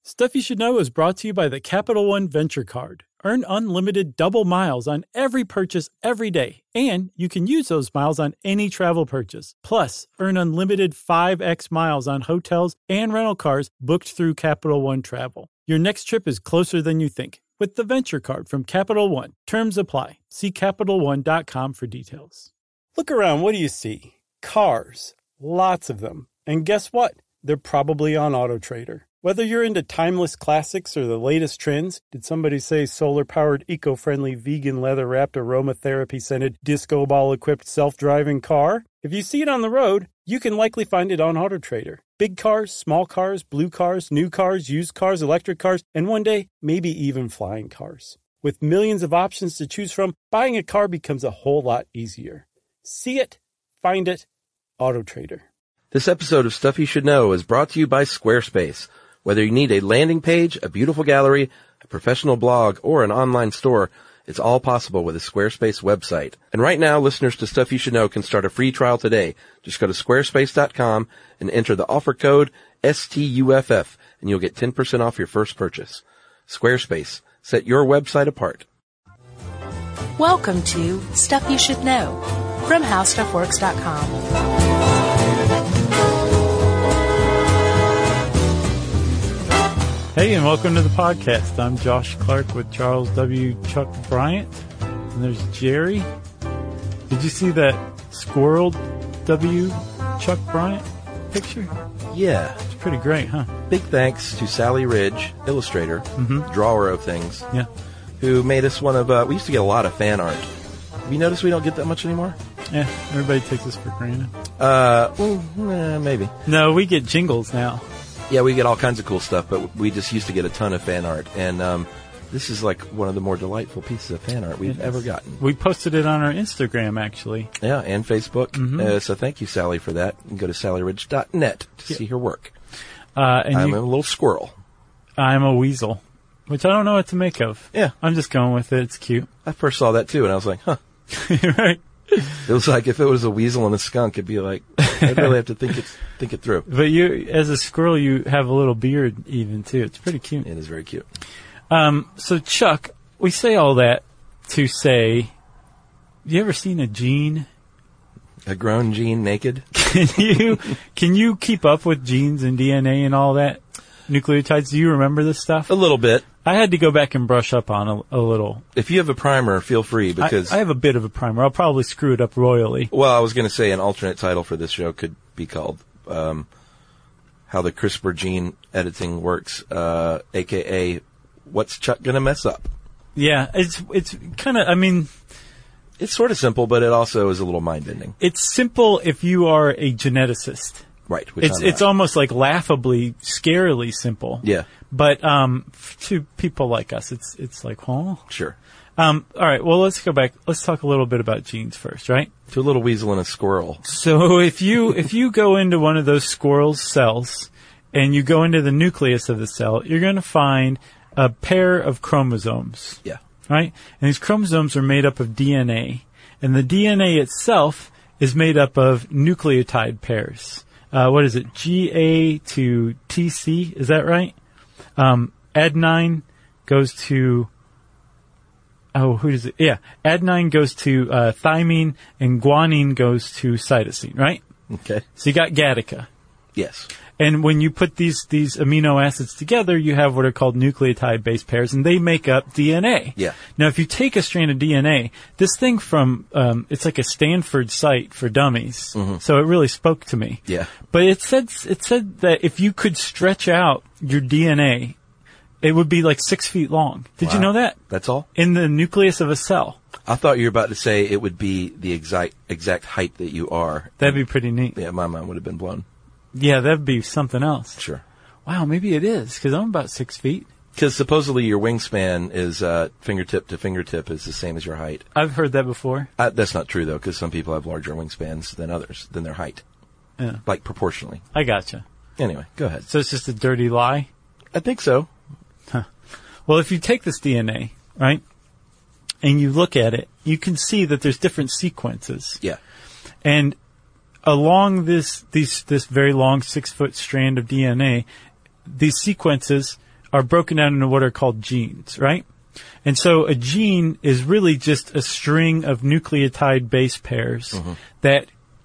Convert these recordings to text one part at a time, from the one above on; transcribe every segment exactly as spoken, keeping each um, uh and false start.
Stuff You Should Know is brought to you by the Capital One Venture Card. Earn unlimited double miles on every purchase every day, and you can use those miles on any travel purchase. Plus, earn unlimited five x miles on hotels and rental cars booked through Capital One Travel. Your next trip is closer than you think with the Venture Card from Capital One. Terms apply. See Capital One dot com for details. Look around. What do you see? Cars. Lots of them. And guess what? They're probably on AutoTrader. Whether you're into timeless classics or the latest trends, did somebody say solar-powered, eco-friendly, vegan, leather-wrapped, aromatherapy-scented, disco ball-equipped, self-driving car? If you see it on the road, you can likely find it on AutoTrader. Big cars, small cars, blue cars, new cars, used cars, electric cars, and one day, maybe even flying cars. With millions of options to choose from, buying a car becomes a whole lot easier. See it, find it, AutoTrader. This episode of Stuff You Should Know is brought to you by Squarespace. Whether you need a landing page, a beautiful gallery, a professional blog, or an online store, it's all possible with a Squarespace website. And right now, listeners to Stuff You Should Know can start a free trial today. Just go to squarespace dot com and enter the offer code S T U F F, and you'll get ten percent off your first purchase. Squarespace. Set your website apart. Welcome to Stuff You Should Know from how stuff works dot com. Hey, and welcome to the podcast. I'm Josh Clark with Charles W. Chuck Bryant. And there's Jerry. Did you see that Squirrel W. Chuck Bryant picture? Yeah. It's pretty great, huh? Big thanks to Sally Ridge, illustrator, mm-hmm. drawer of things, yeah, who made us one of, uh, we used to get a lot of fan art. Have you noticed we don't get that much anymore? Yeah, everybody takes us for granted. Uh, well, eh, maybe. No, we get jingles now. Yeah, we get all kinds of cool stuff, but we just used to get a ton of fan art. And um, this is like one of the more delightful pieces of fan art we've ever gotten. We posted it on our Instagram, actually. Yeah, and Facebook. Mm-hmm. Uh, so thank you, Sally, for that. You can go to sally ridge dot net to yeah. see her work. Uh, and I'm you, a little squirrel. I'm a weasel, which I don't know what to make of. Yeah. I'm just going with it. It's cute. I first saw that, too, and I was like, huh. Right. It was like if it was a weasel and a skunk, it'd be like, I'd really have to think it, think it through. But you, as a squirrel, you have a little beard even, too. It's pretty cute. It is very cute. Um, so, Chuck, we say all that to say, you ever seen a gene? A grown gene naked? Can you, can you keep up with genes and D N A and all that? Nucleotides, do you remember this stuff? A little bit. I had to go back and brush up on a, a little. If you have a primer, feel free, because... I, I have a bit of a primer. I'll probably screw it up royally. Well, I was going to say an alternate title for this show could be called um, How the CRISPR Gene Editing Works, uh, a k a. What's Chuck going to mess up? Yeah, it's it's kind of, I mean... It's sort of simple, but it also is a little mind-bending. It's simple if you are a geneticist. Right. Which It's it's almost like laughably, scarily simple. Yeah. But um, to people like us, it's it's like, huh? Sure. Um, all right. Well, let's go back. Let's talk a little bit about genes first, right? To a little weasel and a squirrel. So if you if you go into one of those squirrel's cells and you go into the nucleus of the cell, you're going to find a pair of chromosomes. Yeah. Right? And these chromosomes are made up of D N A, and the D N A itself is made up of nucleotide pairs. Uh, what is it? G A to T C, is that right? Um, adenine goes to, oh, who does it? Yeah, adenine goes to uh, thymine, and guanine goes to cytosine, right? Okay. So you got Gattaca. Yes. And when you put these these amino acids together, you have what are called nucleotide-based pairs, and they make up D N A. Yeah. Now, if you take a strand of D N A, this thing from, um, it's like a Stanford site for dummies, mm-hmm. so it really spoke to me. Yeah. But it said it said that if you could stretch out your D N A, it would be like six feet long. Did wow. you know that? That's all? In the nucleus of a cell. I thought you were about to say it would be the exact exact height that you are. That'd be pretty neat. Yeah, my mind would have been blown. Yeah, that'd be something else. Sure. Wow, maybe it is, because I'm about six feet. Because supposedly your wingspan is uh, fingertip to fingertip is the same as your height. I've heard that before. Uh, that's not true, though, because some people have larger wingspans than others, than their height. Yeah. Like, proportionally. I gotcha. Anyway, go ahead. So it's just a dirty lie? I think so. Huh. Well, if you take this D N A, right, and you look at it, you can see that there's different sequences. Yeah. And along this these this very long six-foot strand of D N A, these sequences are broken down into what are called genes, right? And so a gene is really just a string of nucleotide base pairs mm-hmm. that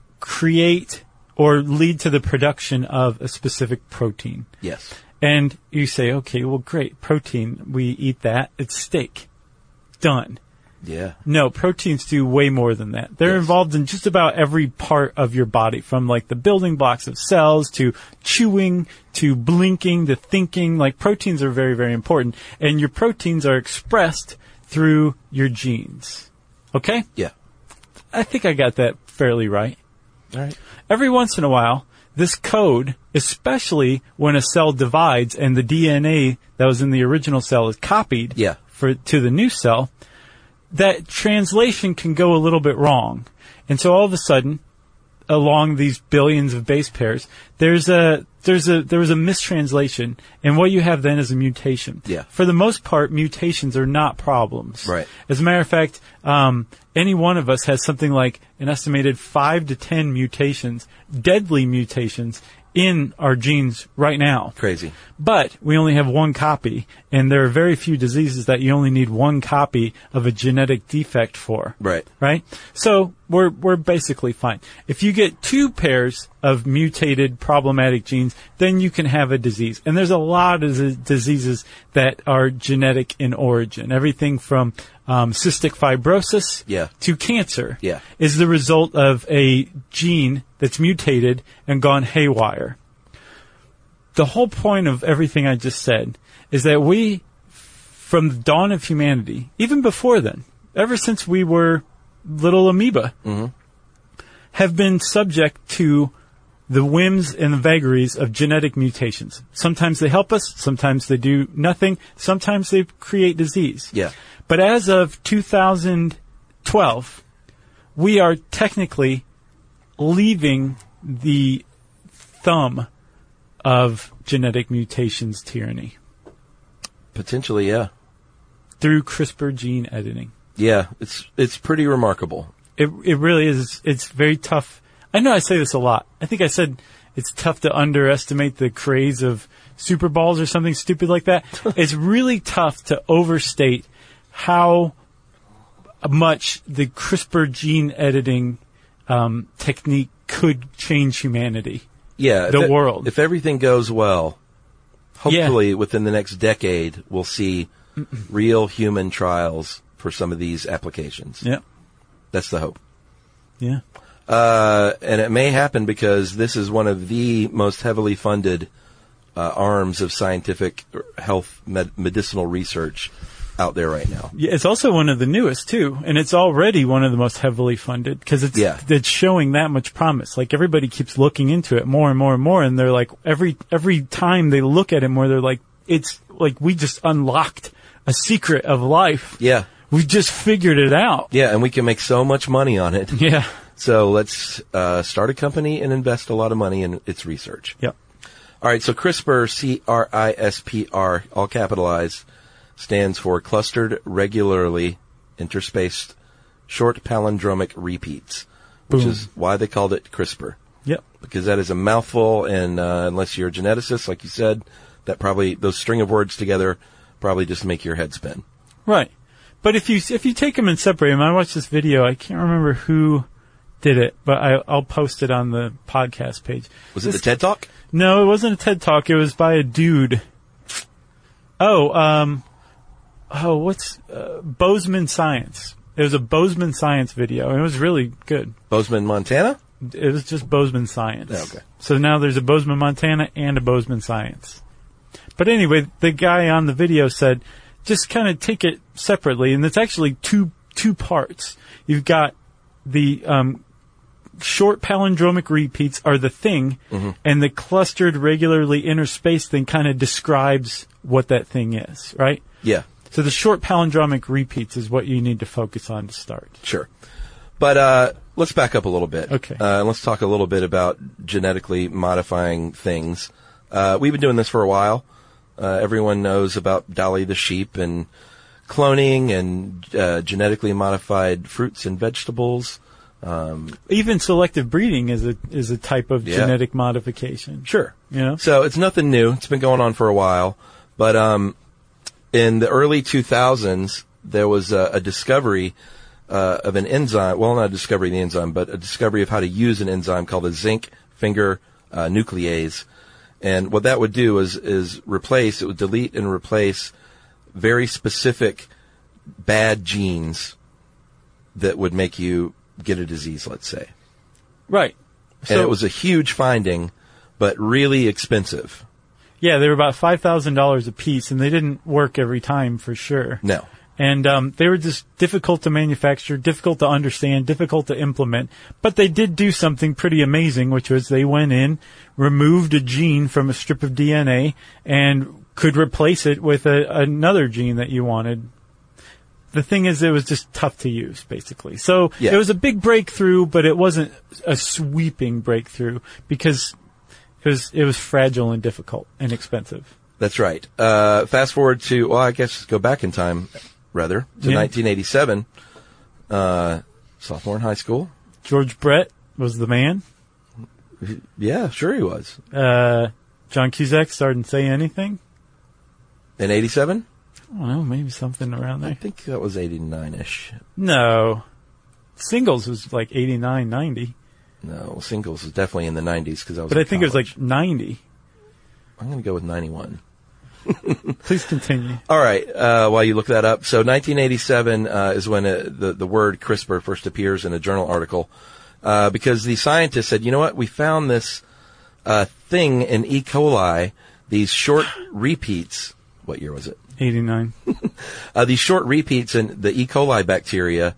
create or lead to the production of a specific protein. Yes. And you say, okay, well, great, protein, we eat that, it's steak. Done. Yeah. No, proteins do way more than that. They're yes. involved in just about every part of your body, from like the building blocks of cells to chewing to blinking to thinking. Like proteins are very, very important. And your proteins are expressed through your genes. Okay? Yeah. I think I got that fairly right. All right. Every once in a while, this code, especially when a cell divides and the D N A that was in the original cell is copied yeah. for to the new cell, that translation can go a little bit wrong. And so all of a sudden, along these billions of base pairs, there's a there's a there was a mistranslation, and what you have then is a mutation. Yeah. For the most part, mutations are not problems. Right. As a matter of fact, um, any one of us has something like an estimated five to ten mutations, deadly mutations, in our genes right now. Crazy. But we only have one copy, and there are very few diseases that you only need one copy of a genetic defect for. Right. Right? So we're we're basically fine. If you get two pairs of mutated problematic genes, then you can have a disease. And there's a lot of z- diseases that are genetic in origin. Everything from um, cystic fibrosis yeah. to cancer yeah. is the result of a gene that's mutated and gone haywire. The whole point of everything I just said is that we, from the dawn of humanity, even before then, ever since we were little amoeba, mm-hmm. have been subject to the whims and the vagaries of genetic mutations. Sometimes they help us, sometimes they do nothing, sometimes they create disease. Yeah. But as of two thousand twelve, we are technically leaving the thumb of genetic mutations tyranny. Potentially, yeah. Through CRISPR gene editing. Yeah, it's it's pretty remarkable. It it really is. It's very tough. I know I say this a lot. I think I said it's tough to underestimate the craze of Super Balls or something stupid like that. It's really tough to overstate how much the CRISPR gene editing um, technique could change humanity. Yeah, the if it, world. If everything goes well, hopefully yeah. within the next decade, we'll see real human trials for some of these applications. Yeah. That's the hope. Yeah. Uh, and it may happen because this is one of the most heavily funded uh, arms of scientific health med- medicinal research out there right now. Yeah, it's also one of the newest too, and it's already one of the most heavily funded because it's yeah. it's showing that much promise. Like everybody keeps looking into it more and more and more, and they're like every every time they look at it more, they're like it's like we just unlocked a secret of life. Yeah, we just figured it out. Yeah, and we can make so much money on it. Yeah. So let's uh, start a company and invest a lot of money in its research. Yep. All right, so CRISPR, C R I S P R, all capitalized, stands for Clustered Regularly Interspaced Short Palindromic Repeats, which Boom. is why they called it CRISPR. Yep. Because that is a mouthful, and uh, unless you're a geneticist, like you said, that probably, those string of words together probably just make your head spin. Right. But if you if you take them and separate them, I watched this video, I can't remember who did it, but I, I'll post it on the podcast page. Was this, it the TED Talk? No, it wasn't a TED Talk. It was by a dude. Oh, um, oh, what's, uh, Bozeman Science. It was a Bozeman Science video, and it was really good. Bozeman, Montana? It was just Bozeman Science. Oh, okay. So now there's a Bozeman, Montana, and a Bozeman Science. But anyway, the guy on the video said, just kind of take it separately, and it's actually two, two parts. You've got the, um, short palindromic repeats are the thing, mm-hmm. and the clustered regularly interspaced thing kind of describes what that thing is, right? Yeah. So the short palindromic repeats is what you need to focus on to start. Sure. But uh let's back up a little bit. Okay. Uh, and let's talk a little bit about genetically modifying things. Uh we've been doing this for a while. Uh everyone knows about Dolly the sheep and cloning and uh genetically modified fruits and vegetables. Um, Even selective breeding is a is a type of yeah. genetic modification. Sure. You know? So it's nothing new. It's been going on for a while. But um, in the early two thousands, there was a, a discovery uh, of an enzyme. Well, not a discovery of the enzyme, but a discovery of how to use an enzyme called a zinc finger uh, nuclease. And what that would do is is replace, it would delete and replace very specific bad genes that would make you get a disease, let's say. Right. So, and it was a huge finding, but really expensive. Yeah, they were about five thousand dollars a piece, and they didn't work every time for sure. No. And um, they were just difficult to manufacture, difficult to understand, difficult to implement. But they did do something pretty amazing, which was they went in, removed a gene from a strip of D N A, and could replace it with a, another gene that you wanted. The thing is, it was just tough to use, basically. So yeah. It was a big breakthrough, but it wasn't a sweeping breakthrough because it was it was fragile and difficult and expensive. That's right. Uh, fast forward to, well, I guess go back in time, rather, to yeah. nineteen eighty-seven, uh, sophomore in high school. George Brett was the man. Yeah, sure he was. Uh, John Cusack started Say Anything. In eighty-seven? I don't know, maybe something around there. I think that was eighty-nine-ish. No. Singles was like eighty-nine, ninety. No, Singles was definitely in the nineties because I was But in I think college. it was like ninety. I'm going to go with ninety-one. Please continue. All right, uh, while you look that up. So nineteen eighty-seven uh, is when uh, the, the word CRISPR first appears in a journal article uh, because the scientists said, you know what, we found this uh, thing in E. coli, these short repeats. What year was it? eighty-nine. uh, these short repeats in the E. coli bacteria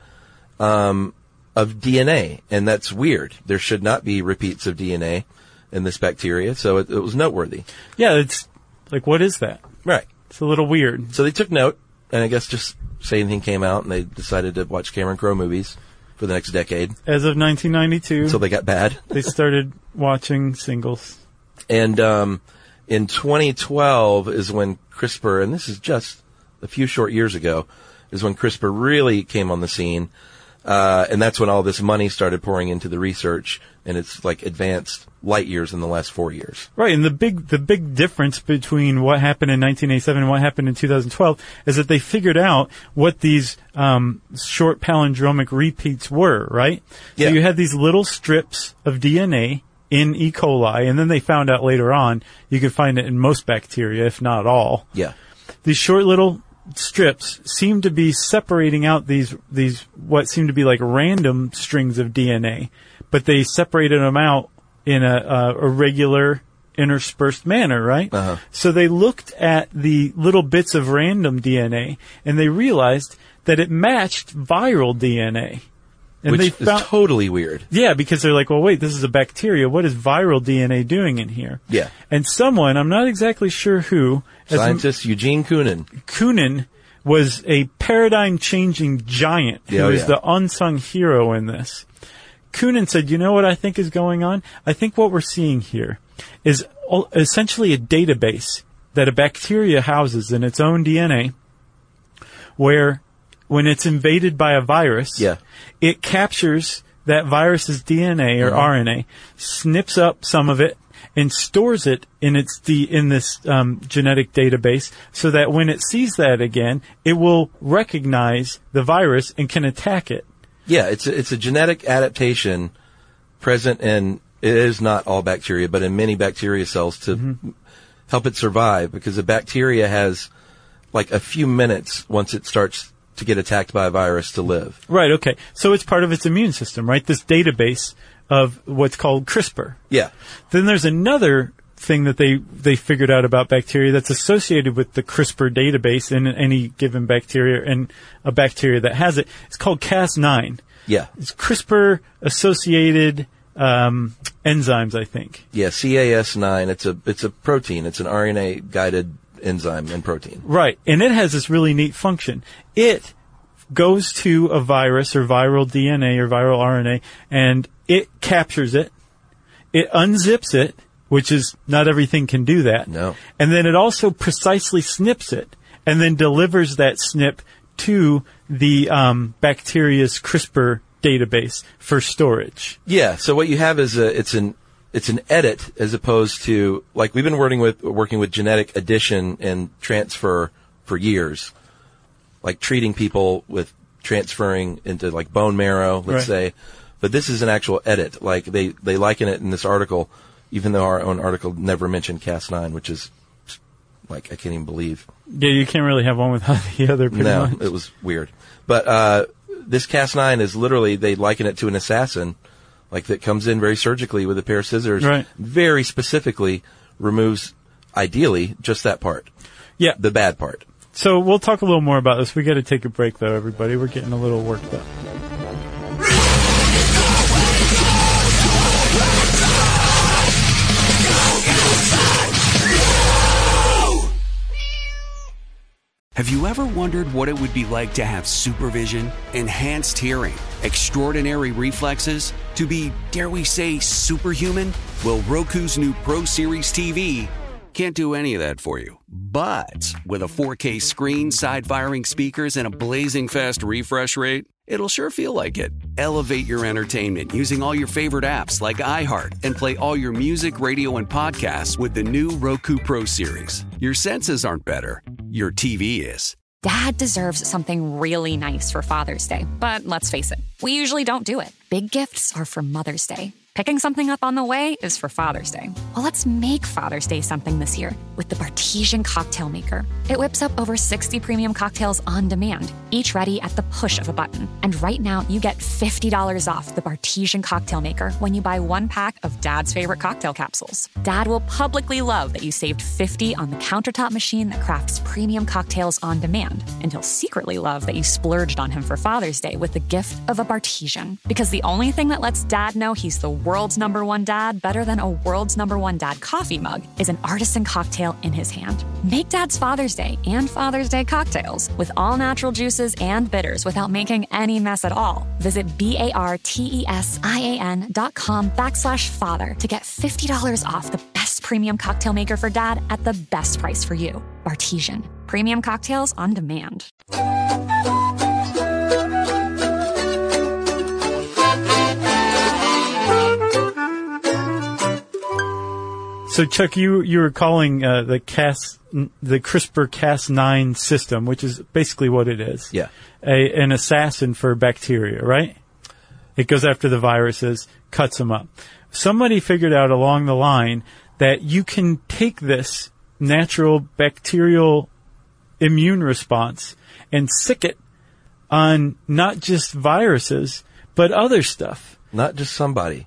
um, of D N A, and that's weird. There should not be repeats of D N A in this bacteria, so it, it was noteworthy. Yeah, it's like, what is that? Right. It's a little weird. So they took note, and I guess just Say Anything came out, and they decided to watch Cameron Crowe movies for the next decade. As of nineteen ninety-two. Until they got bad. They started watching Singles. And um, in twenty twelve is when CRISPR, and this is just a few short years ago, is when CRISPR really came on the scene. Uh, and that's when all this money started pouring into the research, and it's like advanced light years in the last four years. Right, and the big the big difference between what happened in nineteen eighty-seven and what happened in two thousand twelve is that they figured out what these um, short palindromic repeats were, right? Yeah. So you had these little strips of D N A in E. coli, and then they found out later on you could find it in most bacteria, if not all. Yeah. These short little strips seem to be separating out these these what seem to be like random strings of D N A, but they separated them out in a, a, a regular interspersed manner, right? Uh-huh. So they looked at the little bits of random D N A and they realized that it matched viral D N A. And Which they is found, totally weird. yeah, because they're like, well, wait, this is a bacteria. What is viral D N A doing in here? Yeah. And someone, I'm not exactly sure who, as Scientist Eugene Koonin. Koonin was a paradigm-changing giant who Yeah, oh, is yeah. the unsung hero in this. Koonin said, you know what I think is going on? I think what we're seeing here is o- essentially a database that a bacteria houses in its own D N A where when it's invaded by a virus, Yeah. it captures that virus's D N A or Uh-huh. R N A, snips up some of it, and stores it in its D, in this um, genetic database, so that when it sees that again, it will recognize the virus and can attack it. Yeah, it's a, it's a genetic adaptation present in, it is not all bacteria, but in many bacteria cells to mm-hmm. help it survive, because a bacteria has like a few minutes once it starts to get attacked by a virus to live. Right, okay. So it's part of its immune system, right? This database of what's called CRISPR. Yeah. Then there's another thing that they, they figured out about bacteria that's associated with the CRISPR database in any given bacteria and a bacteria that has it. It's called Cas nine. Yeah. It's CRISPR-associated um, enzymes, I think. Yeah, C A S nine, it's a it's a protein. It's an R N A-guided enzyme and protein. Right. And it has this really neat function. It goes to a virus or viral D N A or viral R N A, and it captures it. It unzips it, which is not everything can do that. No. And then it also precisely snips it and then delivers that snip to the um, bacteria's CRISPR database for storage. Yeah, so what you have is a, it's an it's an edit as opposed to, like, we've been working with, working with genetic addition and transfer for years. Like treating people with transferring into like bone marrow, let's Right. say. But this is an actual edit. Like they, they liken it in this article, even though our own article never mentioned Cas nine, which is like, I can't even believe. Yeah, you can't really have one without the other pretty No, much. it was weird. But, uh, this Cas nine is literally, they liken it to an assassin, like that comes in very surgically with a pair of scissors. Right. Very specifically removes, ideally, just that part. Yeah. The bad part. So we'll talk a little more about this. We got to take a break, though, everybody. We're getting a little worked up. Have you ever wondered what it would be like to have supervision, enhanced hearing, extraordinary reflexes, to be, dare we say, superhuman? Well, Roku's new Pro Series T V can't do any of that for you. But with a four K screen, side-firing speakers, and a blazing fast refresh rate, it'll sure feel like it. Elevate your entertainment using all your favorite apps like iHeart and play all your music, radio, and podcasts with the new Roku Pro Series. Your senses aren't better. Your T V is. Dad deserves something really nice for Father's Day, but let's face it, we usually don't do it. Big gifts are for Mother's Day. Picking something up on the way is for Father's Day. Well, let's make Father's Day something this year with the Bartesian Cocktail Maker. It whips up over sixty premium cocktails on demand, each ready at the push of a button. And right now, you get fifty dollars off the Bartesian Cocktail Maker when you buy one pack of Dad's favorite cocktail capsules. Dad will publicly love that you saved fifty dollars on the countertop machine that crafts premium cocktails on demand. And he'll secretly love that you splurged on him for Father's Day with the gift of a Bartesian. Because the only thing that lets Dad know he's the world's number one dad better than a world's number one dad coffee mug is an artisan cocktail in his hand. Make Dad's Father's Day and Father's Day cocktails with all natural juices and bitters without making any mess at all. Visit B-A-R-T-E-S-I-A-N dot com backslash father to get fifty dollars off the best premium cocktail maker for Dad at the best price for you. Bartesian. Premium cocktails on demand. So, Chuck, you you were calling uh, the Cas the CRISPR Cas nine system, which is basically what it is. Yeah. A, an assassin for bacteria, right? It goes after the viruses, cuts them up. Somebody figured out along the line that you can take this natural bacterial immune response and sick it on not just viruses, but other stuff. Not just somebody.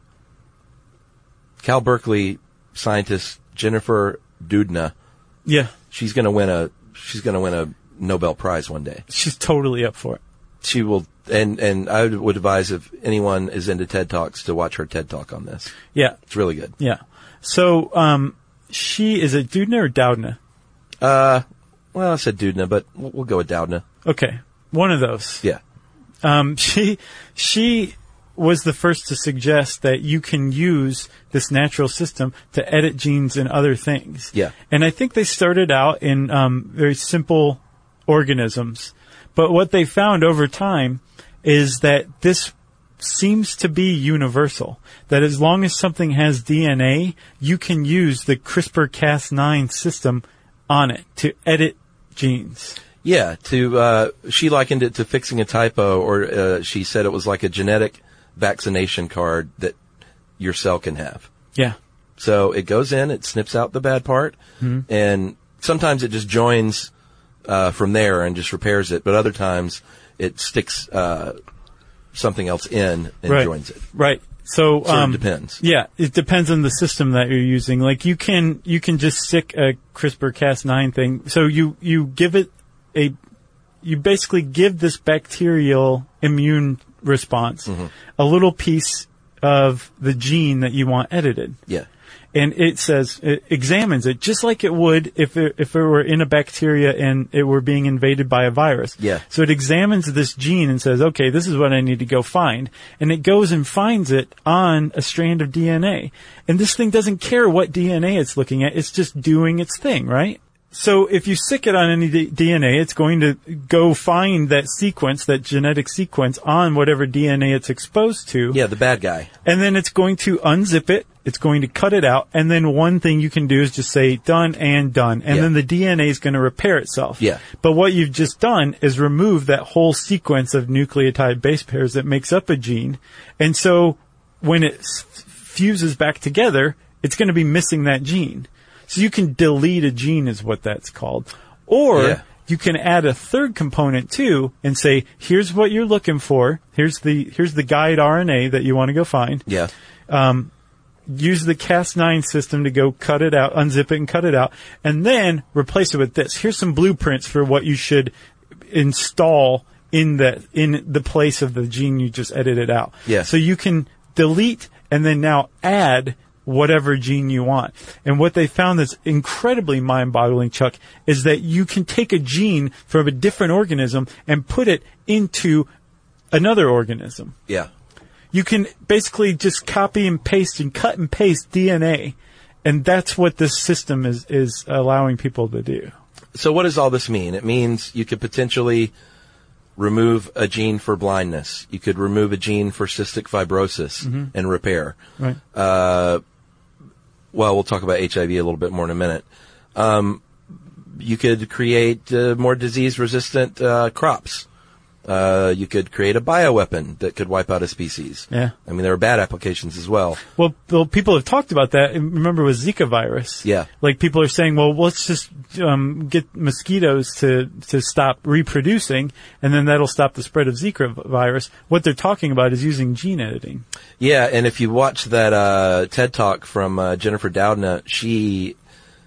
Cal Berkeley scientist Jennifer Doudna. Yeah. She's gonna win a, she's gonna win a Nobel Prize one day. She's totally up for it. She will, and, and I would advise if anyone is into TED Talks to watch her TED Talk on this. Yeah. It's really good. Yeah. So, um, she, is it Doudna or Doudna? Uh, well, I said Doudna, but we'll, we'll go with Doudna. Okay. One of those. Yeah. Um, she, she was the first to suggest that you can use this natural system to edit genes and other things. Yeah. And I think they started out in, um, very simple organisms. But what they found over time is that this seems to be universal. That as long as something has D N A, you can use the CRISPR Cas nine system on it to edit genes. Yeah, to, uh, she likened it to fixing a typo, or, uh, she said it was like a genetic vaccination card that your cell can have. Yeah. So it goes in, it snips out the bad part, mm-hmm. and sometimes it just joins, uh, from there and just repairs it, but other times it sticks, uh, something else in and right. joins it. Right. So, so um, it depends. Yeah, it depends on the system that you're using. Like you can, you can just stick a CRISPR Cas nine thing. So you, you give it a, you basically give this bacterial immune response mm-hmm. a little piece of the gene that you want edited. Yeah. And it says, it examines it just like it would if it, if it were in a bacteria and it were being invaded by a virus. Yeah. So it examines this gene and says, okay, this is what I need to go find. And it goes and finds it on a strand of D N A. And this thing doesn't care what D N A it's looking at. It's just doing its thing, right? So if you stick it on any d- DNA, it's going to go find that sequence, that genetic sequence on whatever D N A it's exposed to. Yeah, the bad guy. And then it's going to unzip it. It's going to cut it out. And then one thing you can do is just say done and done. And yeah. then the D N A is going to repair itself. Yeah. But what you've just done is remove that whole sequence of nucleotide base pairs that makes up a gene. And so when it s- fuses back together, it's going to be missing that gene. So you can delete a gene is what that's called. Or yeah. you can add a third component too and say, here's what you're looking for. Here's the, here's the guide R N A that you want to go find. Yeah. Um, use the Cas nine system to go cut it out, unzip it and cut it out, and then replace it with this. Here's some blueprints for what you should install in the, in the place of the gene you just edited out. Yeah. So you can delete and then now add whatever gene you want. And what they found that's incredibly mind-boggling, Chuck, is that you can take a gene from a different organism and put it into another organism. Yeah. You can basically just copy and paste and cut and paste D N A. And that's what this system is, is allowing people to do. So what does all this mean? It means you could potentially remove a gene for blindness. You could remove a gene for cystic fibrosis mm-hmm. and repair. Right. Uh, well, we'll talk about H I V a little bit more in a minute. Um, you could create uh, more disease-resistant uh, crops. Uh, you could create a bioweapon that could wipe out a species. Yeah. I mean, there are bad applications as well. Well, well, people have talked about that. Remember with Zika virus? Yeah. Like people are saying, well, let's just um, get mosquitoes to to stop reproducing, and then that'll stop the spread of Zika virus. What they're talking about is using gene editing. Yeah, and if you watch that uh, TED Talk from uh, Jennifer Doudna, she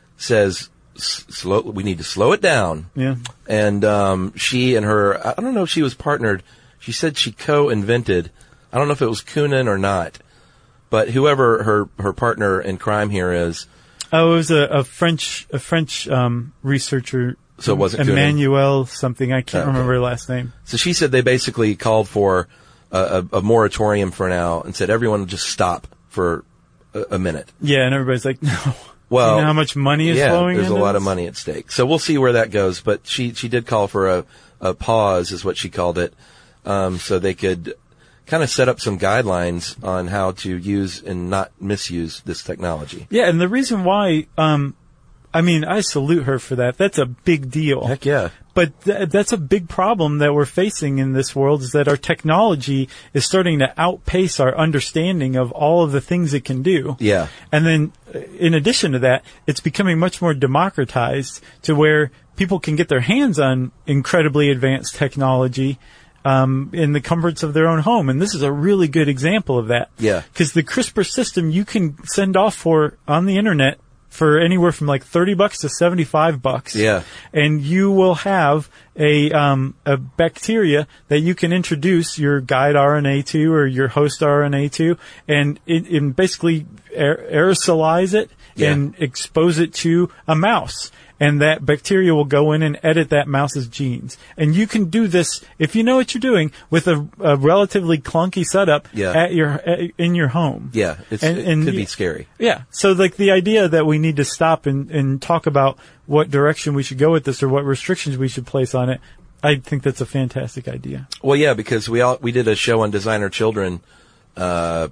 says, slow, we need to slow it down. Yeah. And um, she and her, I don't know if she was partnered. She said she co-invented. I don't know if it was Coonan or not, but whoever her her partner in crime here is. Oh, it was a, a French a French um, researcher. So it wasn't Coonan? Emmanuel something. I can't okay. remember her last name. So she said they basically called for a, a, a moratorium for now and said everyone just stop for a, a minute. Yeah, and everybody's like, no. Well, you know how much money is yeah, flowing there's a into lot this? of money at stake. So we'll see where that goes. But she, she did call for a, a pause, is what she called it, um, so they could kind of set up some guidelines on how to use and not misuse this technology. Yeah, and the reason why, um, I mean, I salute her for that. That's a big deal. Heck yeah. But th- that's a big problem that we're facing in this world, is that our technology is starting to outpace our understanding of all of the things it can do. Yeah. And then, uh, in addition to that, it's becoming much more democratized to where people can get their hands on incredibly advanced technology um, in the comforts of their own home. And this is a really good example of that. Yeah. Because the CRISPR system you can send off for on the internet for anywhere from like thirty bucks to seventy-five bucks. Yeah. And you will have a, um, a bacteria that you can introduce your guide R N A to or your host R N A to and, it, and basically aerosolize it yeah. and expose it to a mouse. And that bacteria will go in and edit that mouse's genes. And you can do this, if you know what you're doing, with a, a relatively clunky setup yeah. at your, at, in your home. Yeah, it's, and, it and could yeah, be scary. Yeah. So like the idea that we need to stop and, and talk about what direction we should go with this or what restrictions we should place on it, I think that's a fantastic idea. Well, yeah, because we all, we did a show on Designer Children, uh,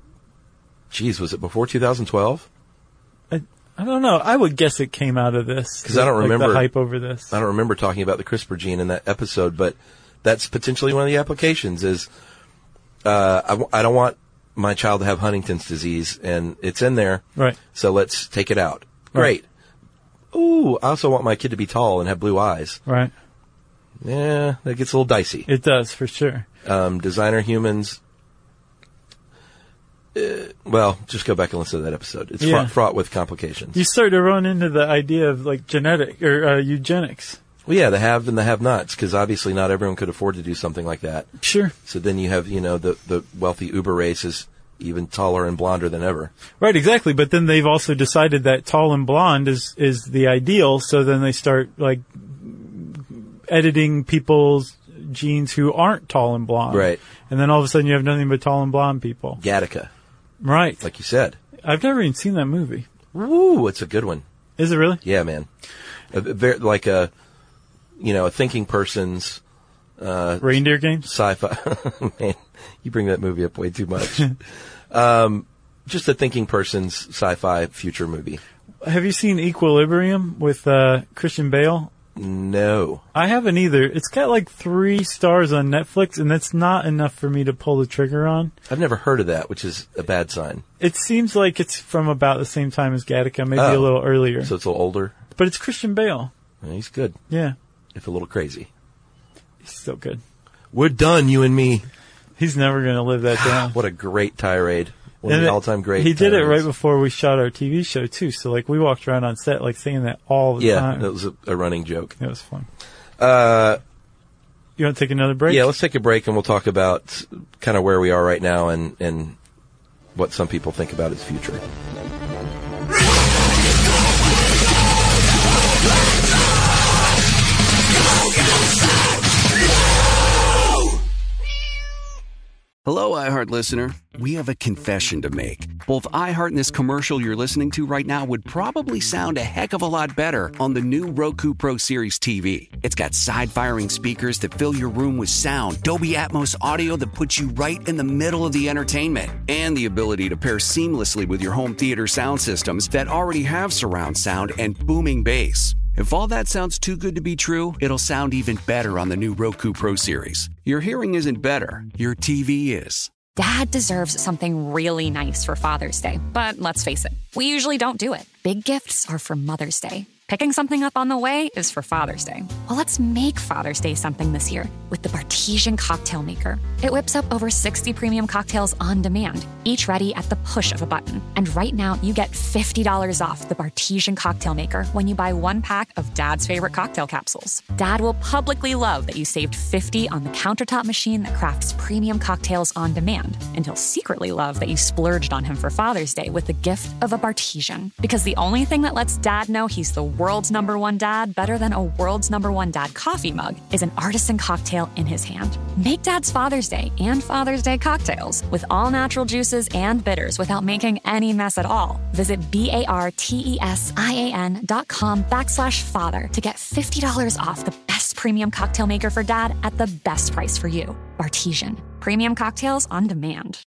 geez, was it before two thousand twelve? I, I don't know. I would guess it came out of this. Because I don't like remember the hype over this. I don't remember talking about the CRISPR gene in that episode, but that's potentially one of the applications. Is uh, I, w- I don't want my child to have Huntington's disease, and it's in there. Right. So let's take it out. Great. Right. Ooh, I also want my kid to be tall and have blue eyes. Right. Yeah, that gets a little dicey. It does, for sure. Um, designer humans. Uh, well, just go back and listen to that episode. It's Yeah. fraught, fraught with complications. You start to run into the idea of like genetic or uh, eugenics. Well, yeah, the have and the have-nots, because obviously not everyone could afford to do something like that. Sure. So then you have, you know, the, the wealthy Uber race is even taller and blonder than ever. Right, exactly. But then they've also decided that tall and blonde is, is the ideal, so then they start like editing people's genes who aren't tall and blonde. Right. And then all of a sudden you have nothing but tall and blonde people. Gattaca, Right. like you said. I've never even seen that movie. Woo, it's a good one. Is it really? Yeah, man. a, very, like a, you know, a thinking person's uh, reindeer games. Sci-fi. Man, you bring that movie up way too much. um, just a thinking person's sci-fi future movie. Have you seen Equilibrium with uh, Christian Bale? No. I haven't either. It's got like three stars on Netflix, and that's not enough for me to pull the trigger on. I've never heard of that, which is a bad sign. It seems like it's from about the same time as Gattaca, maybe oh, a little earlier. So it's a little older? But it's Christian Bale. Yeah, he's good. Yeah. If a little crazy. He's still good. We're done, you and me. He's never going to live that down. What a great tirade. One and of the it, all-time great He did tirades. it right before we shot our T V show, too. So, like, we walked around on set, like, saying that all the yeah, time. Yeah, that was a, a running joke. It was fun. Uh, you want to take another break? Yeah, let's take a break, and we'll talk about kind of where we are right now and, and what some people think about its future. Hello, iHeart listener. We have a confession to make. Both iHeart and this commercial you're listening to right now would probably sound a heck of a lot better on the new Roku Pro Series T V. It's got side-firing speakers that fill your room with sound, Dolby Atmos audio that puts you right in the middle of the entertainment, and the ability to pair seamlessly with your home theater sound systems that already have surround sound and booming bass. If all that sounds too good to be true, it'll sound even better on the new Roku Pro Series. Your hearing isn't better, your T V is. Dad deserves something really nice for Father's Day, but let's face it, we usually don't do it. Big gifts are for Mother's Day. Picking something up on the way is for Father's Day. Well, let's make Father's Day something this year with the Bartesian Cocktail Maker. It whips up over sixty premium cocktails on demand, each ready at the push of a button. And right now, you get fifty dollars off the Bartesian Cocktail Maker when you buy one pack of Dad's favorite cocktail capsules. Dad will publicly love that you saved fifty dollars on the countertop machine that crafts premium cocktails on demand. And he'll secretly love that you splurged on him for Father's Day with the gift of a Bartesian. Because the only thing that lets Dad know he's the world's number one dad better than a world's number one dad coffee mug is an artisan cocktail in his hand. Make Dad's Father's Day and Father's Day cocktails with all natural juices and bitters without making any mess at all. Visit B-A-R-T-E-S-I-A-N dot com backslash father to get fifty dollars off the best premium cocktail maker for Dad at the best price for you. Bartesian. Premium cocktails on demand.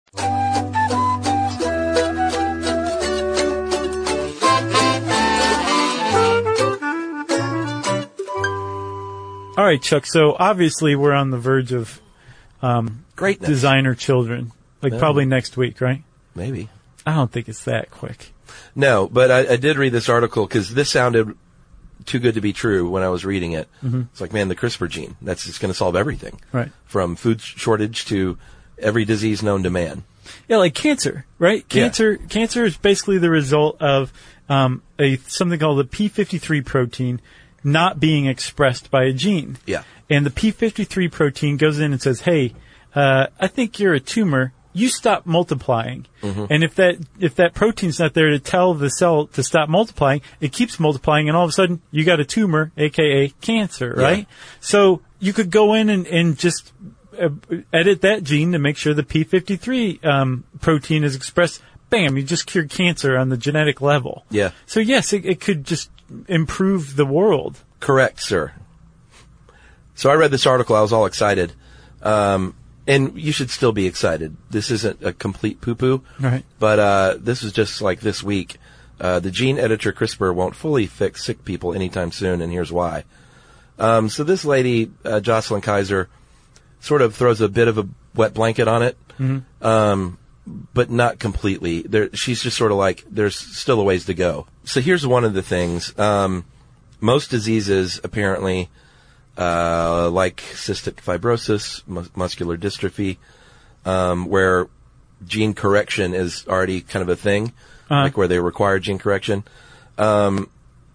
All right, Chuck. So obviously we're on the verge of um, Greatness. designer children, like No. probably next week, right? Maybe. I don't think it's that quick. No, but I, I did read this article because this sounded too good to be true when I was reading it. Mm-hmm. It's like, man, the CRISPR gene, that's just going to solve everything. Right. From food shortage to every disease known to man. Yeah, like cancer, right? Cancer, yeah. Cancer is basically the result of um, a something called the P fifty-three protein not being expressed by a gene. Yeah. And the P fifty-three protein goes in and says, hey, uh, I think you're a tumor. You stop multiplying. Mm-hmm. And if that, if that protein's not there to tell the cell to stop multiplying, it keeps multiplying and all of a sudden you got a tumor, aka cancer, right? Yeah. So you could go in and, and just uh, edit that gene to make sure the P fifty-three, um, protein is expressed. Bam, you just cured cancer on the genetic level. Yeah. So yes, it, it could just improve the world. Correct, sir. So I read this article. I was all excited. Um, and you should still be excited. This isn't a complete poo-poo. Right. But, uh, this is just like this week. Uh, the gene editor CRISPR won't fully fix sick people anytime soon, and here's why. Um, so this lady, uh, Jocelyn Kaiser, sort of throws a bit of a wet blanket on it. Mm-hmm. Um, but not completely. There, she's just sort of like, there's still a ways to go. So here's one of the things. Um, most diseases, apparently, uh, like cystic fibrosis, mus- muscular dystrophy, um, where gene correction is already kind of a thing, uh-huh. like where they require gene correction. Um,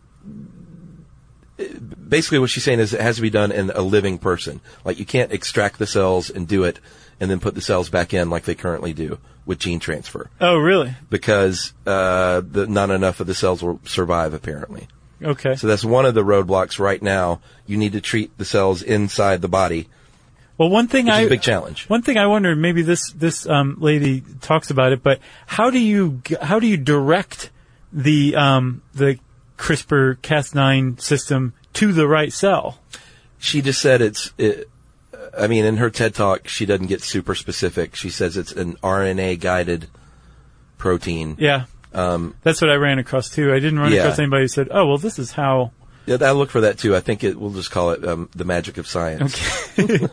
basically what she's saying is it has to be done in a living person. Like you can't extract the cells and do it and then put the cells back in like they currently do with gene transfer. Oh, really? Because uh, the, not enough of the cells will survive, apparently. Okay. So that's one of the roadblocks right now. You need to treat the cells inside the body. Well, one thing which I is a big challenge. One thing I wonder, maybe this this um, lady talks about it, but how do you how do you direct the um, the CRISPR Cas nine system to the right cell. She just said it's, it, I mean, in her TED Talk, she doesn't get super specific. She says it's an R N A-guided protein. Yeah. Um, That's what I ran across, too. I didn't run yeah. across anybody who said, oh, well, this is how... Yeah, I look for that, too. I think it, we'll just call it um, the magic of science. Okay.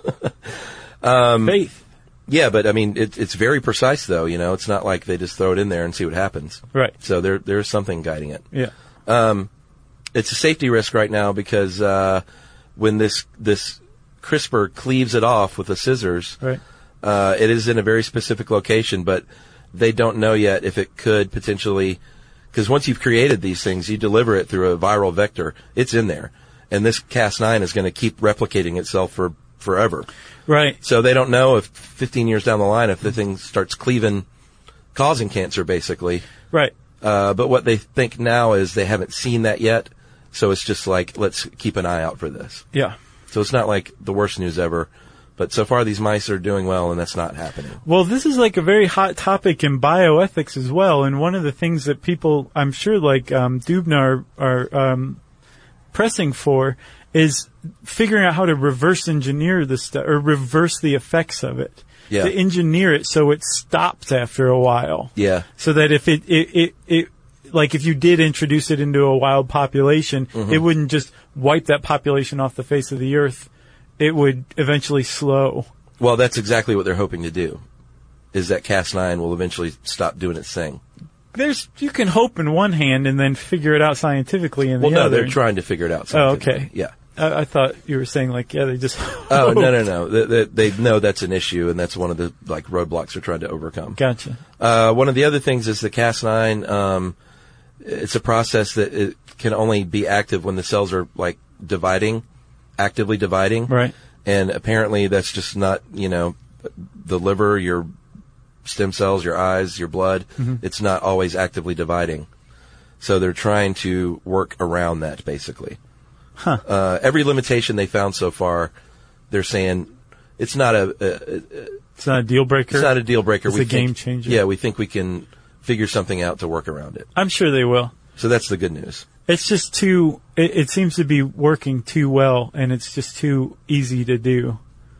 um, Faith. Yeah, but, I mean, it, it's very precise, though. You know, it's not like they just throw it in there and see what happens. Right. So there there's something guiding it. Yeah. Um, it's a safety risk right now because uh, when this this CRISPR cleaves it off with the scissors, right. uh, it is in a very specific location, but they don't know yet if it could potentially, because once you've created these things, you deliver it through a viral vector, it's in there. And this Cas nine is going to keep replicating itself for forever. Right. So they don't know if fifteen years down the line, if the thing starts cleaving, causing cancer, basically. Right. Uh, but what they think now is they haven't seen that yet. So it's just like, let's keep an eye out for this. Yeah. So it's not like the worst news ever. But so far, these mice are doing well, and that's not happening. Well, this is like a very hot topic in bioethics as well. And one of the things that people, I'm sure, like um, Dubna are, are um, pressing for is figuring out how to reverse engineer the stuff, or reverse the effects of it. Yeah. To engineer it so it stops after a while. Yeah. So that if it, it, it, it like if you did introduce it into a wild population, mm-hmm. it wouldn't just wipe that population off the face of the earth. It would eventually slow. Well, that's exactly what they're hoping to do, is that Cas nine will eventually stop doing its thing. There's, you can hope in one hand and then figure it out scientifically in the well, other. Well, no, they're trying to figure it out scientifically. Oh, okay. Yeah. I, I thought you were saying, like, yeah, they just Oh, no, no, no. They, they, they know that's an issue, and that's one of the, like, roadblocks they're trying to overcome. Gotcha. Uh, one of the other things is the Cas nine, um, it's a process that it can only be active when the cells are, like, dividing, actively dividing. Right. And apparently that's just not, you know, the liver, your stem cells, your eyes, your blood. Mm-hmm. It's not always actively dividing. So they're trying to work around that, basically. Huh. Uh, every limitation they found so far, they're saying it's not a, a, a it's not a deal breaker. It's not a deal breaker. It's we a think, game changer. Yeah, we think we can figure something out to work around it. I'm sure they will. So that's the good news. It's just too, it, it seems to be working too well, and it's just too easy to do.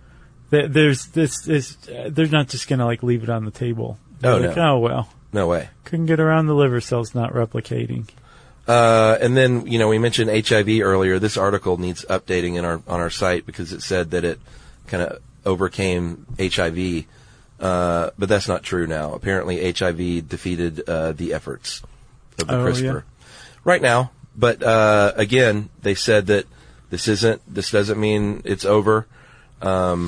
There's this, this uh, they're not just going to, like, leave it on the table. They're Oh, like, no. Oh, well. No way. Couldn't get around the liver cells not replicating. Uh, and then, you know, we mentioned H I V earlier. This article needs updating in our, on our site because it said that it kind of overcame H I V. Uh, but that's not true now. Apparently H I V defeated, uh, the efforts of the Oh, CRISPR. yeah. Right now. But, uh, again, they said that this isn't, this doesn't mean it's over. Um,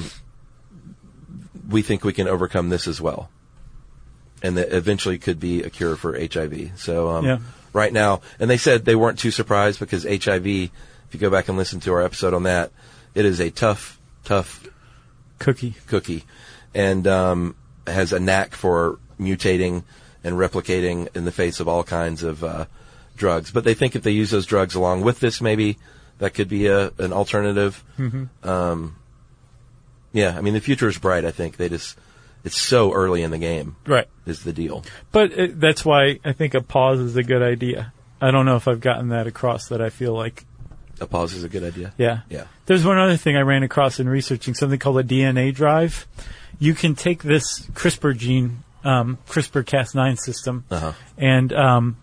we think we can overcome this as well. And that eventually could be a cure for H I V. So, um, yeah. right now, and they said they weren't too surprised because H I V, if you go back and listen to our episode on that, it is a tough, tough cookie, cookie, and um, has a knack for mutating and replicating in the face of all kinds of uh, drugs. But they think if they use those drugs along with this, maybe that could be a an alternative. Mm-hmm. Um, yeah, I mean the future is bright. I think they just. It's so early in the game. Right. Is the deal. But it, that's why I think a pause is a good idea. I don't know if I've gotten that across that I feel like. A pause is a good idea? Yeah. Yeah. There's one other thing I ran across in researching, something called a D N A drive. You can take this CRISPR gene, um, CRISPR Cas nine system, uh-huh. and um,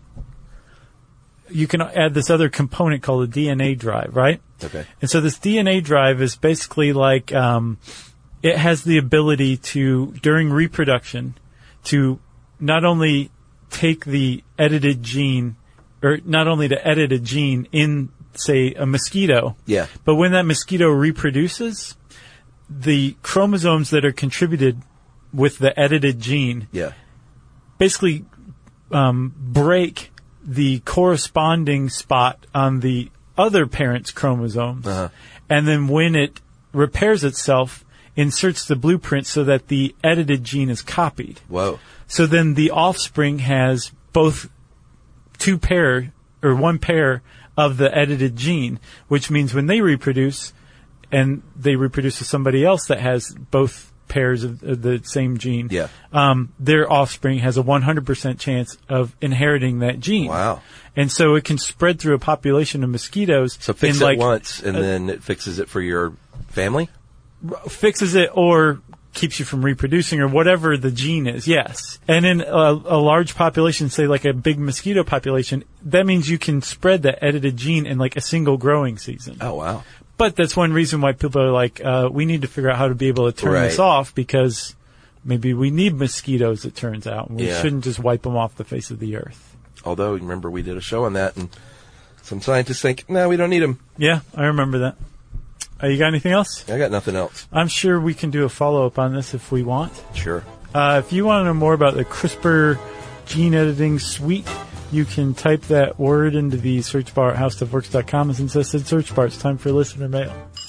you can add this other component called a D N A drive, right? Okay. And so this D N A drive is basically like... Um, it has the ability to, during reproduction, to not only take the edited gene, or not only to edit a gene in, say, a mosquito, yeah. but when that mosquito reproduces, the chromosomes that are contributed with the edited gene yeah. basically um, break the corresponding spot on the other parent's chromosomes. Uh-huh. And then when it repairs itself, inserts the blueprint so that the edited gene is copied. Whoa. So then the offspring has both two pair, or one pair of the edited gene, which means when they reproduce, and they reproduce with somebody else that has both pairs of, of the same gene, Yeah. um, their offspring has a one hundred percent chance of inheriting that gene. Wow. And so it can spread through a population of mosquitoes. So fix in it like, once, and uh, then it fixes it for your family? fixes it or keeps you from reproducing or whatever the gene is, yes. And in a, a large population, say like a big mosquito population, that means you can spread that edited gene in like a single growing season. Oh, wow. But that's one reason why people are like, uh, we need to figure out how to be able to turn Right. this off because maybe we need mosquitoes, it turns out. And we Yeah. shouldn't just wipe them off the face of the earth. Although, remember, we did a show on that, and some scientists think, no, we don't need them. Yeah, I remember that. Uh, you got anything else? I got nothing else. I'm sure we can do a follow-up on this if we want. Sure. Uh, if you want to know more about the CRISPR gene editing suite, you can type that word into the search bar at how stuff works dot com. And since I said search bar, it's time for listener mail.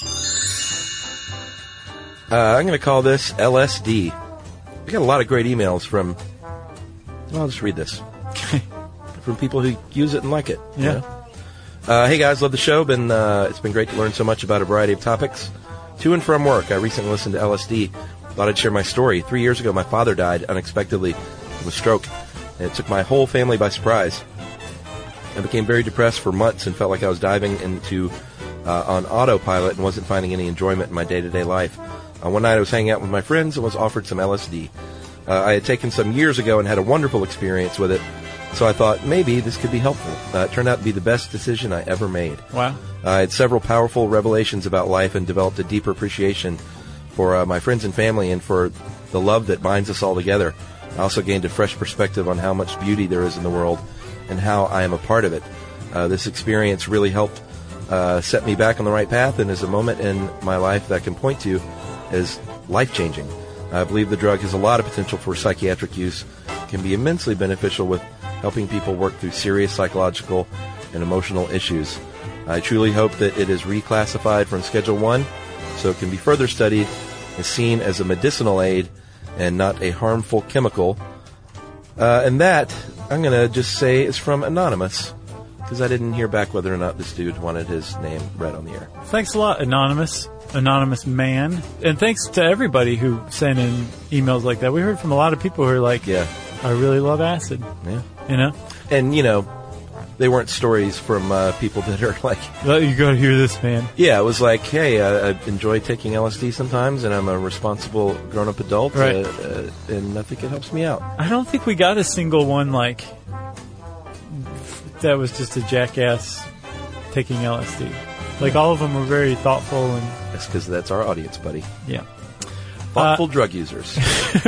Uh, I'm going to call this L S D. We got a lot of great emails from, well, I'll just read this. Okay. From people who use it and like it. you Yeah. know? Uh, hey guys, love the show. Been uh, it's been great to learn so much about a variety of topics. To and from work, I recently listened to L S D. Thought I'd share my story. Three years ago, my father died unexpectedly of a stroke, and it took my whole family by surprise. I became very depressed for months and felt like I was diving into uh, on autopilot and wasn't finding any enjoyment in my day-to-day life. Uh, one night, I was hanging out with my friends and was offered some L S D. Uh, I had taken some years ago and had a wonderful experience with it. So I thought maybe this could be helpful. Uh, it turned out to be the best decision I ever made. Wow. Uh, I had several powerful revelations about life and developed a deeper appreciation for uh, my friends and family and for the love that binds us all together. I also gained a fresh perspective on how much beauty there is in the world and how I am a part of it. Uh, this experience really helped uh, set me back on the right path and is a moment in my life that I can point to as life-changing. I believe the drug has a lot of potential for psychiatric use. It can be immensely beneficial with helping people work through serious psychological and emotional issues. I truly hope that it is reclassified from Schedule one so it can be further studied and seen as a medicinal aid and not a harmful chemical. Uh, and that, I'm going to just say, is from Anonymous, because I didn't hear back whether or not this dude wanted his name read on the air. Thanks a lot, Anonymous. Anonymous man. And thanks to everybody who sent in emails like that. We heard from a lot of people who are like, Yeah. I really love acid. Yeah. You know? And, you know, they weren't stories from uh, people that are like, Well, you gotta hear this, man. yeah, it was like, hey, uh, I enjoy taking L S D sometimes, and I'm a responsible grown-up adult, Right. uh, uh, and I think it helps me out. I don't think we got a single one like that was just a jackass taking L S D. Like all of them were very thoughtful and That's because that's our audience, buddy. yeah. Thoughtful drug users.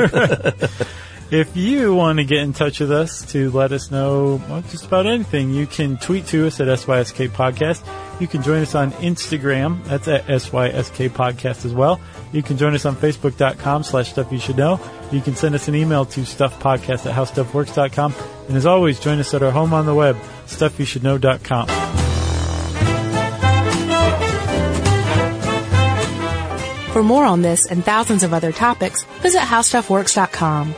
If you want to get in touch with us to let us know well, just about anything, you can tweet to us at S Y S K Podcast. You can join us on Instagram. That's at S Y S K Podcast as well. You can join us on Facebook.com slash Stuff You Should Know. You can send us an email to stuffpodcast at how stuff works dot com. And as always, join us at our home on the web, stuff you should know dot com. For more on this and thousands of other topics, visit how stuff works dot com.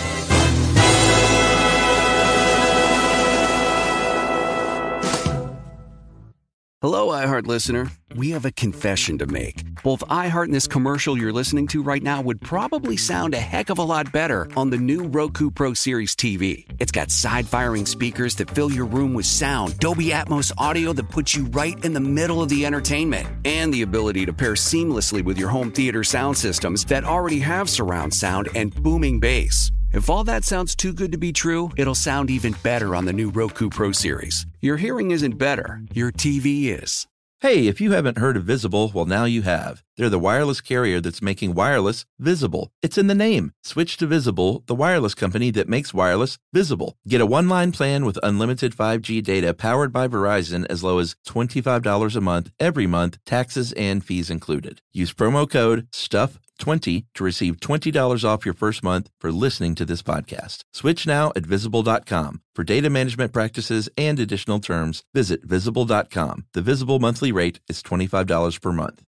Hello, iHeart listener. We have a confession to make. Both iHeart and this commercial you're listening to right now would probably sound a heck of a lot better on the new Roku Pro Series T V. It's got side-firing speakers that fill your room with sound, Dolby Atmos audio that puts you right in the middle of the entertainment, and the ability to pair seamlessly with your home theater sound systems that already have surround sound and booming bass. If all that sounds too good to be true, it'll sound even better on the new Roku Pro Series. Your hearing isn't better, your T V is. Hey, if you haven't heard of Visible, well, now you have. They're the wireless carrier that's making wireless visible. It's in the name. Switch to Visible, the wireless company that makes wireless visible. Get a one-line plan with unlimited five G data powered by Verizon as low as twenty-five dollars a month, every month, taxes and fees included. Use promo code stuff twenty to receive twenty dollars off your first month for listening to this podcast. Switch now at visible dot com. For data management practices and additional terms, visit visible dot com. The Visible monthly rate is twenty-five dollars per month.